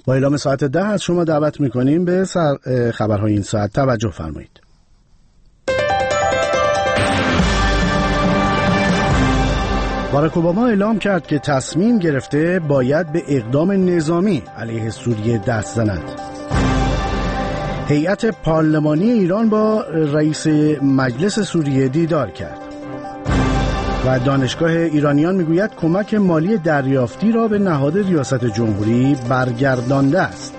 با اعلام ساعت 10 از شما دعوت میکنیم به خبرهای این ساعت توجه فرمایید. باراک اوباما اعلام کرد که تصمیم گرفته باید به اقدام نظامی علیه سوریه دست زند. هیئت پارلمانی ایران با رئیس مجلس سوریه دیدار کرد. و دانشگاه ایرانیان میگوید کمک مالی دریافتی را به نهاد ریاست جمهوری برگردانده است.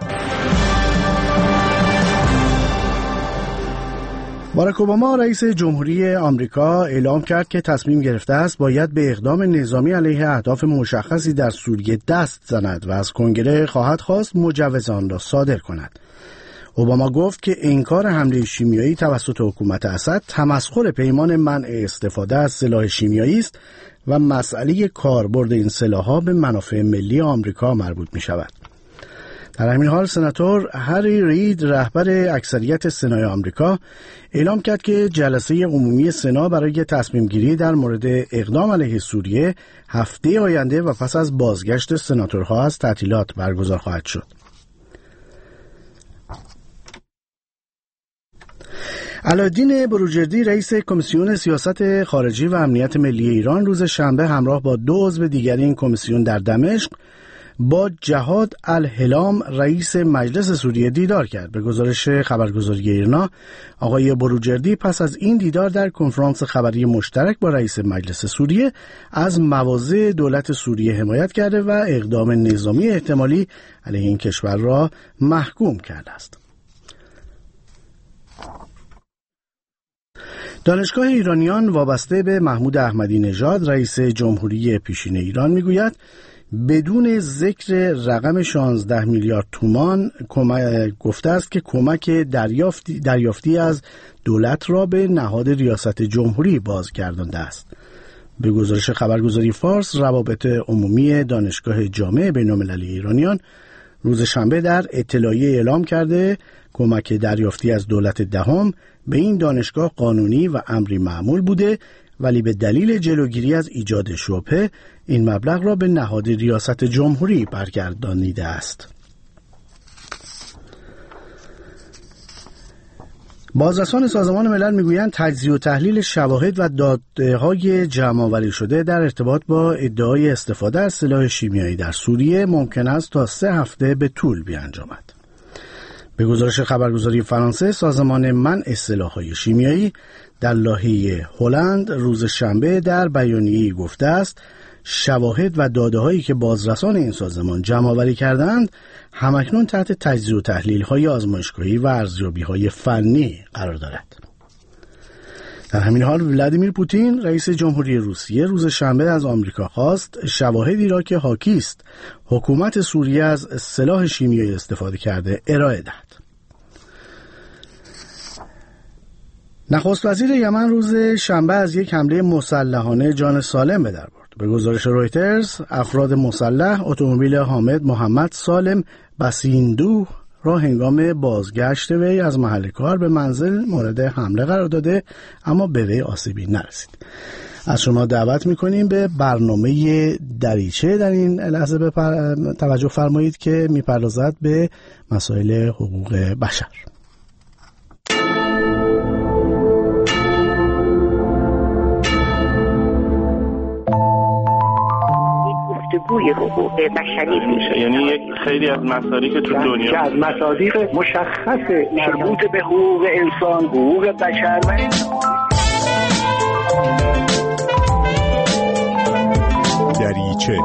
باراک اوباما رئیس جمهوری آمریکا اعلام کرد که تصمیم گرفته است باید به اقدام نظامی علیه اهداف مشخصی در سوریه دست زند و از کنگره خواهد خواست مجوز آن را صادر کند. اوباما گفت که انکار حمله شیمیایی توسط حکومت اسد تمسخر پیمان منع استفاده از سلاح شیمیایی است و مسئله کاربرد این سلاح‌ها به منافع ملی آمریکا مربوط می‌شود. در همین حال سناتور هری رید رهبر اکثریت سنای آمریکا اعلام کرد که جلسه عمومی سنا برای تصمیم گیری در مورد اقدام علیه سوریه هفته آینده و پس از بازگشت سناتورها از تعطیلات برگزار خواهد شد. علایالدین بروجردی رئیس کمیسیون سیاست خارجی و امنیت ملی ایران روز شنبه همراه با 2 عضو دیگر این کمیسیون در دمشق با جهاد الهلام رئیس مجلس سوریه دیدار کرد. به گزارش خبرگزاری ایرنا، آقای بروجردی پس از این دیدار در کنفرانس خبری مشترک با رئیس مجلس سوریه از مواضع دولت سوریه حمایت کرده و اقدام نظامی احتمالی علیه این کشور را محکوم کرده است. دانشگاه ایرانیان وابسته به محمود احمدی نژاد رئیس جمهوری پیشین ایران میگوید بدون ذکر رقم 16 میلیارد تومان گفته است که کمک دریافتی از دولت را به نهاد ریاست جمهوری بازگردانده است. به گزارش خبرگزاری فارس، روابط عمومی دانشگاه جامع بین‌المللی ایرانیان روز شنبه در اطلاعیه اعلام کرده کمک دریافتی از دولت دهم به این دانشگاه قانونی و امری معمول بوده، ولی به دلیل جلوگیری از ایجاد شبهه این مبلغ را به نهاد ریاست جمهوری برگردانیده است. بازرسان سازمان ملل میگویند تجزیه و تحلیل شواهد و داده‌های جمع‌آوری شده در ارتباط با ادعای استفاده از سلاح شیمیایی در سوریه ممکن است تا 3 هفته به طول بیانجامد. به گزارش خبرگزاری فرانسه، سازمان منع سلاح‌های شیمیایی در لاهه هلند روز شنبه در بیانیه‌ای گفته است شواهد و داده‌هایی که بازرسان این سازمان جمع‌آوری کردند همکنون تحت تجزیه و تحلیل‌های آزمایشگاهی و ارزیابی‌های فنی قرار دارد. در همین حال ولادیمیر پوتین رئیس جمهوری روسیه روز شنبه از آمریکا خواست شواهدی را که حاکی است حکومت سوریه از سلاح شیمیایی استفاده کرده ارائه دهد. نخست وزیر یمن روز شنبه از یک حمله مسلحانه جان سالم به در برد. به گزارش رویترز، افراد مسلح اتومبیل حامد محمد سالم بسیندو را هنگام بازگشت وی از محل کار به منزل مورد حمله قرار داده، اما به وی آسیبی نرسید. از شما دعوت می‌کنیم به برنامه دریچه در این لحظه توجه فرمایید که می‌پردازد به مسائل حقوق بشر. گفتگوی حقوق بشری میشه، یعنی یک خیلی از مصادیق تو دنیا که از مصادیق مشخص مربوط به حقوق انسان، حقوق بشر و دریچه.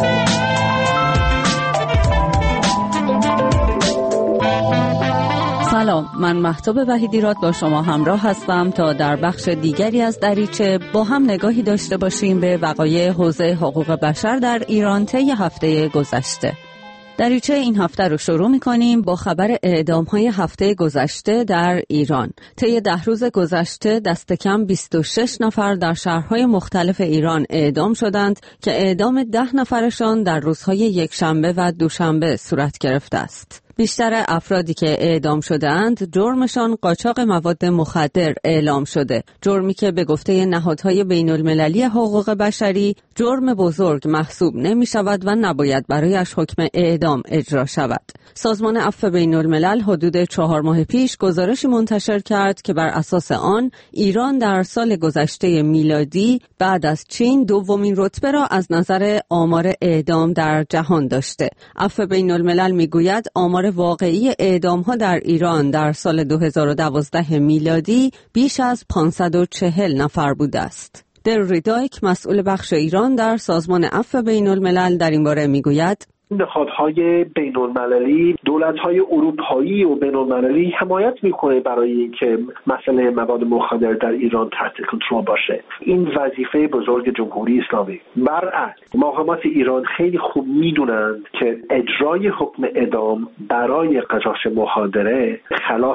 سلام، من مهتاب وحیدیراد با شما همراه هستم تا در بخش دیگری از دریچه با هم نگاهی داشته باشیم به وقایع حوزه حقوق بشر در ایران طی هفته گذشته. دریچه این هفته رو شروع می‌کنیم با خبر اعدام‌های هفته گذشته در ایران. طی 10 روز گذشته دست کم 26 نفر در شهرهای مختلف ایران اعدام شدند که اعدام 10 نفرشان در روزهای یکشنبه و دوشنبه صورت گرفته است. بیشتر افرادی که اعدام شدند جرمشان قاچاق مواد مخدر اعلام شده. جرمی که به گفته نهادهای بین المللی حقوق بشری جرم بزرگ محسوب نمی شود و نباید برایش حکم اعدام اجرا شود. سازمان عفو بین الملل حدود 4 ماه پیش گزارشی منتشر کرد که بر اساس آن ایران در سال گذشته میلادی بعد از چین دومین رتبه را از نظر آمار اعدام در جهان داشته. عفو بین الملل میگوید آمار واقعی اعدام‌ها در ایران در سال 2012 میلادی بیش از 540 نفر بوده است. در ریدایک مسئول بخش ایران در سازمان عفو بین الملل در این باره میگوید نهادهای بین المللی، دولت‌های اروپایی و بین المللی حمایت میکنه برای اینکه مسئله مواد مخدر در ایران تحت کنترل باشه. این وظیفه بزرگ جمهوری اسلامی. برعکس محاکمات ایران خیلی خوب میدونند که اجرای حکم اعدام برای قاچاق مخدر خلاف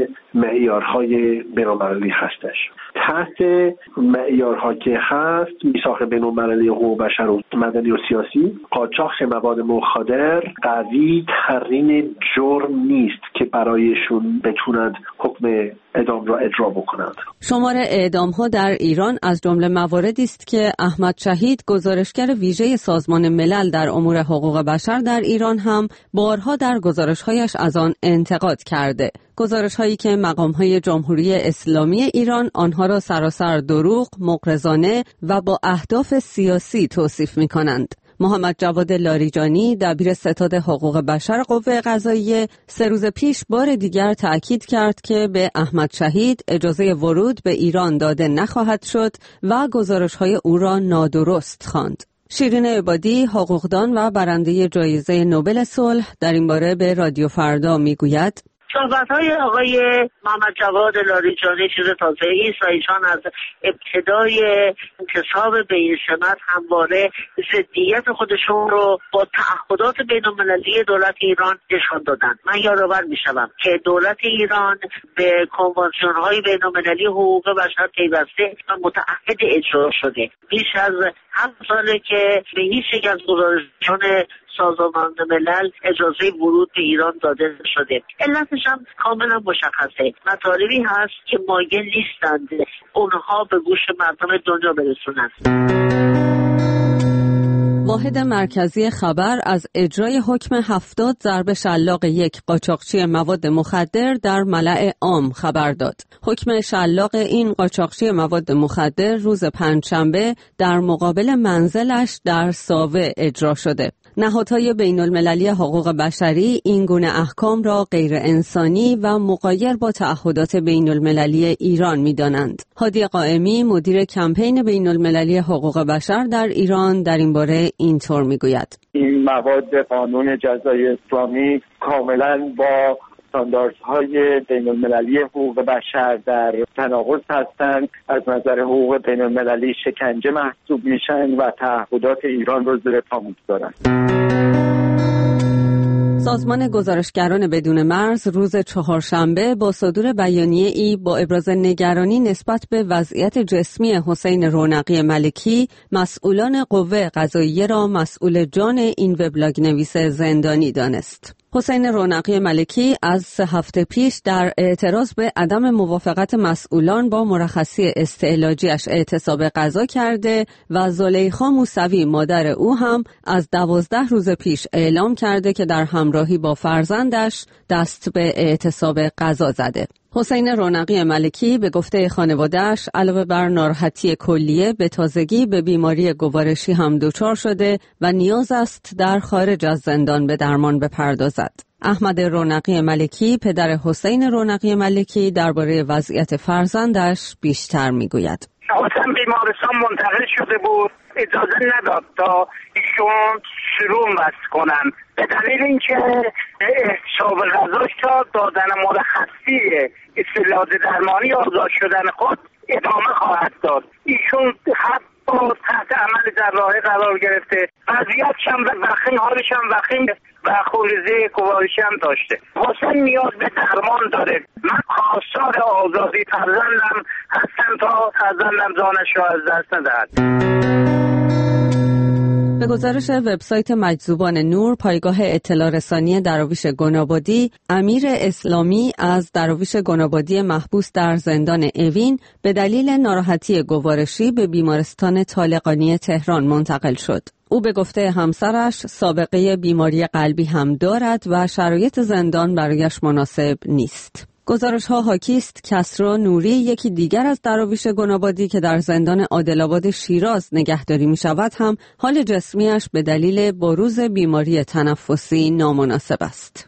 معیارهای بین المللی هستش. تحت معیارها که هست میثاق بین المللی حقوق بشر و مدنی و سیاسی، قاچاق مواد مخدر قوی ترین جرم نیست که برایشون بتونند حکم اعدام را اجرا بکنند. شمار اعدام‌ها در ایران از جمله مواردی است که احمد شهید گزارشگر ویژه سازمان ملل در امور حقوق بشر در ایران هم بارها در گزارش‌هایش از آن انتقاد کرده. گزارش‌هایی که مقام‌های جمهوری اسلامی ایران آنها را سراسر دروغ، مغرضانه و با اهداف سیاسی توصیف می‌کنند. محمد جواد لاریجانی دبیر ستاد حقوق بشر قوه قضاییه 3 روز پیش بار دیگر تأکید کرد که به احمد شهید اجازه ورود به ایران داده نخواهد شد و گزارش‌های او را نادرست خواند. شیرین عبادی حقوقدان و برنده جایزه نوبل صلح در این باره به رادیو فردا میگوید صحبت‌های آقای محمد جواد لاریجانی چیز تازه‌ای است و ایشان از ابتدای انتصاب به این سمت همواره ضدیت خودشون رو با تعهدات بین‌المللی دولت ایران نشان دادن. من یادآور می‌شوم که دولت ایران به کنوانسیون‌های بین‌المللی حقوق بشر پیوسته و متعهد اجرا شده. بیش از 7 ساله که به هیچ یک از گزارش‌های سازمان ملل اجازه ورود به ایران داده شده. علتش هم کاملا مشخصه. مطالبی هست که مایل نیستند اونها به گوش مردم دنیا برسونند. واحد مرکزی خبر از اجرای حکم 70 ضرب شلاق یک قاچاقچی مواد مخدر در ملأ عام خبر داد. حکم شلاق این قاچاقچی مواد مخدر روز پنجشنبه در مقابل منزلش در ساوه اجرا شده. نهادهای بین المللی حقوق بشری این گونه احکام را غیر انسانی و مغایر با تعهدات بین المللی ایران می دانند. هادی قائمی مدیر کمپین بین المللی حقوق بشر در ایران در این باره اینطور می گوید. این مواد قانون جزای اسلامی کاملا با استانداردهای بین المللی حقوق بشر در تناقض هستند، از نظر حقوق بین المللی شکنجه محسوب میشن و تعهدات ایران رو زیر پا میگذارند. سازمان گزارشگران بدون مرز روز چهارشنبه با صدور بیانیه‌ای با ابراز نگرانی نسبت به وضعیت جسمی حسین رونقی ملکی مسئولان قوه قضاییه را مسئول جان این وبلاگ نویس زندانی دانست. حسین رونقی ملکی از 3 هفته پیش در اعتراض به عدم موافقت مسئولان با مرخصی استعلاجیش اعتصاب قضا کرده و زلیخا موسوی مادر او هم از 12 روز پیش اعلام کرده که در همراهی با فرزندش دست به اعتصاب قضا زده. حسین رونقی ملکی به گفته خانواده‌اش علاوه بر ناراحتی کلیه به تازگی به بیماری گوارشی هم دچار شده و نیاز است در خارج از زندان به درمان بپردازد. احمد رونقی ملکی پدر حسین رونقی ملکی درباره وضعیت فرزندش بیشتر میگوید. حسین بیمارستان منتقل شده بود، اجازه نداد تا ایشون شروع بس کنن به دلیل اینکه احتساب غذاش تا دادن مرخصی استعلاج درمانی آزاد شدن خود ادامه خواهد داد. ایشون حتی تحت عمل جراحی قرار گرفته، وضعیتش هم وخیم، حالش هم وخیم و خونریزی گوارشی هم داشته. حسین نیاز به درمان داره. من خواستار آزادی فرزندم هستم تا فرزندم جانش را از دست ندهد. به گزارش وبسایت مجذوبان نور، پایگاه اطلاع رسانی دراویش گنابادی، امیر اسلامی از دراویش گنابادی محبوس در زندان اوین به دلیل ناراحتی گوارشی به بیمارستان طالقانی تهران منتقل شد. او به گفته همسرش سابقه بیماری قلبی هم دارد و شرایط زندان برایش مناسب نیست. گزارش‌ها حاکی است کسری نوری، یکی دیگر از دراویش گنابادی که در زندان عادل‌آباد شیراز نگهداری می‌شود، هم حال جسمیش به دلیل بروز بیماری تنفسی نامناسب است.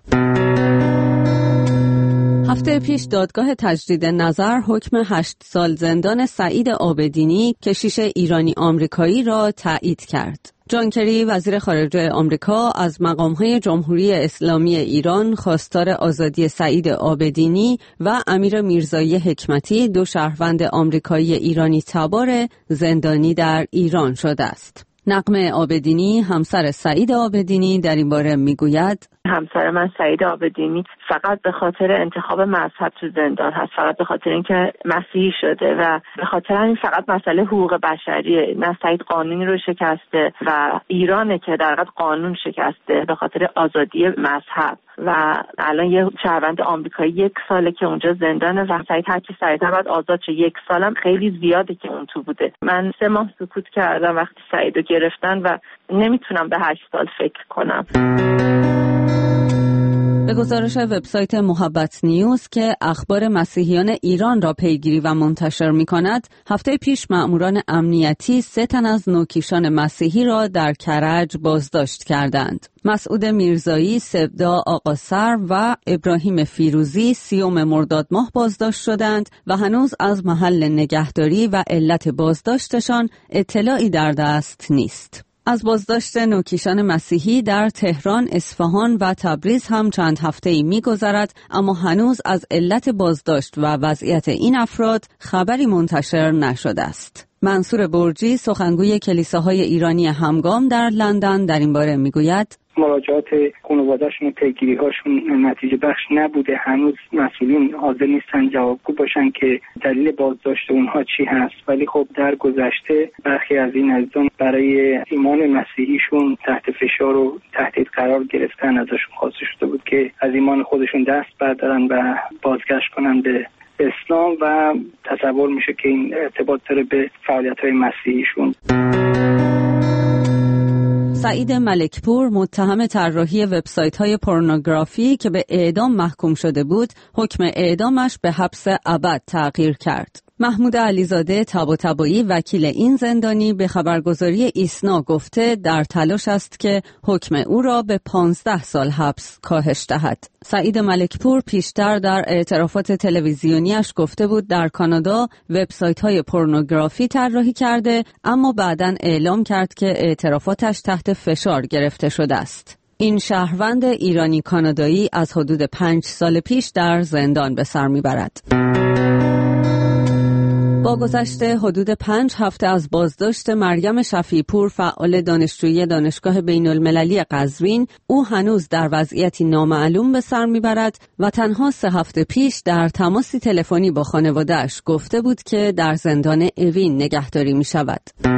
هفته پیش دادگاه تجدید نظر حکم 8 سال زندان سعید عابدینی، کشیش ایرانی آمریکایی را تایید کرد. جان کری، وزیر خارجه آمریکا، از مقام‌های جمهوری اسلامی ایران خواستار آزادی سعید عابدینی و امیر میرزایی حکمتی، 2 شهروند آمریکایی ایرانی تبار زندانی در ایران شده است. نغمه عابدینی، همسر سعید عابدینی، در این باره میگوید: همسر من سعید عابدینی فقط به خاطر انتخاب مذهب تو زندان هست، فقط به خاطر اینکه مسیحی شده و به خاطر همین فقط مسئله حقوق بشریه. نه سعید قانونی رو شکسته و ایرانه که در حقیقت قانون شکسته به خاطر آزادی مذهب و الان یه شهروند آمریکایی 1 ساله که اونجا زندانه و سعید هر کی سعید باید آزاد شه. 1 سالم خیلی زیاده که اون تو بوده. من 3 ماه سکوت کردم وقتی سعیدو گرفتن و نمیتونم به 8 سال فکر کنم. به گزارش وبسایت محبت نیوز که اخبار مسیحیان ایران را پیگیری و منتشر می‌کند، هفته پیش مأموران امنیتی 3 تن از نوکیشان مسیحی را در کرج بازداشت کردند. مسعود میرزایی، سبدا آقاسر و ابراهیم فیروزی 30 مرداد ماه بازداشت شدند و هنوز از محل نگهداری و علت بازداشتشان اطلاعی در دست نیست. از بازداشت نوکیشان مسیحی در تهران، اصفهان و تبریز هم چند هفته‌ای می‌گذرد، اما هنوز از علت بازداشت و وضعیت این افراد خبری منتشر نشده است. منصور برجی، سخنگوی کلیساهای ایرانی همگام در لندن، در این باره می‌گوید: مراجعات خانواده‌شون و پیگیری‌هاشون نتیجه بخش نبوده. هنوز مسئولین حاضر نیستن جوابگو باشن که دلیل بازداشت اونها چی هست، ولی خب در گذشته برخی از این عزیزان برای ایمان مسیحیشون تحت فشار و تهدید قرار گرفتن. ازشون خواسته شده بود که از ایمان خودشون دست بردارن و بازگشت کنن به اسلام و تصور میشه که این ارتباط داره به فعالیت‌های مسیحیشون. سعید ملکپور، متهم طراحی وبسایت‌های پورنوگرافی که به اعدام محکوم شده بود، حکم اعدامش به حبس ابد تغییر کرد. محمود علیزاده طباطبایی، وکیل این زندانی، به خبرگزاری ایسنا گفته در تلاش است که حکم او را به 15 سال حبس کاهش دهد. سعید ملکپور پیشتر در اعترافات تلویزیونیش گفته بود در کانادا وبسایت‌های پورنوگرافی طراحی کرده، اما بعداً اعلام کرد که اعترافاتش تحت فشار گرفته شده است. این شهروند ایرانی کانادایی از حدود 5 سال پیش در زندان به سر میبرد. با گذشت حدود 5 هفته از بازداشت مریم شفیع‌پور، فعال دانشجویی دانشگاه بین‌المللی قزوین، او هنوز در وضعیتی نامعلوم به سر میبرد و تنها 3 هفته پیش در تماسی تلفنی با خانواده‌اش گفته بود که در زندان اوین نگهداری می شود.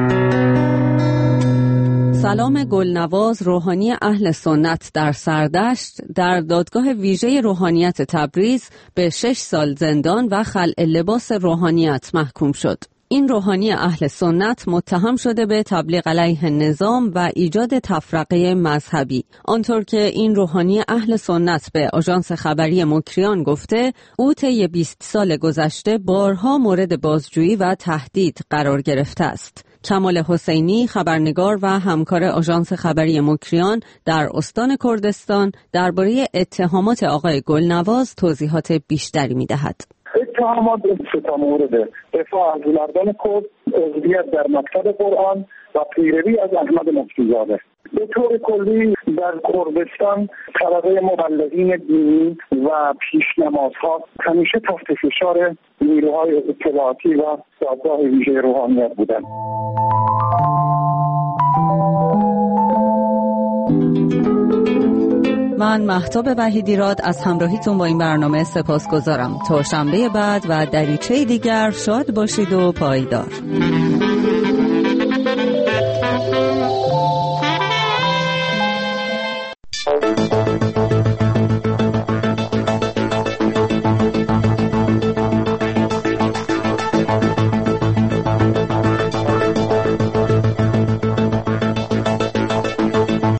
سلام گلنواز، روحانی اهل سنت در سردشت، در دادگاه ویژه روحانیت تبریز به 6 سال زندان و خلع لباس روحانیت محکوم شد. این روحانی اهل سنت متهم شده به تبلیغ علیه نظام و ایجاد تفرقه مذهبی. آنطور که این روحانی اهل سنت به آژانس خبری مکریان گفته، او طی 20 سال گذشته بارها مورد بازجویی و تهدید قرار گرفته است. کمال حسینی، خبرنگار و همکار آژانس خبری مکریان در استان کردستان، درباره اتهامات آقای گلنواز توضیحات بیشتری می‌دهد. اتهامات 3 مورد: دفاع از مردان کرد، عضویت در مکتب قرآن و پیروی از احمد مفتی‌زاده. به طور کلی در کردستان طبقه مبلغین دینی و پیشنمازها همیشه تحت فشار نیروهای اطلاعاتی و دادگاه ویژه روحانیت بودند. من مهتاب وحیدیراد از همراهیتون با این برنامه سپاسگزارم. تا شنبه بعد و دریچه دیگر شاد باشید و پایدار.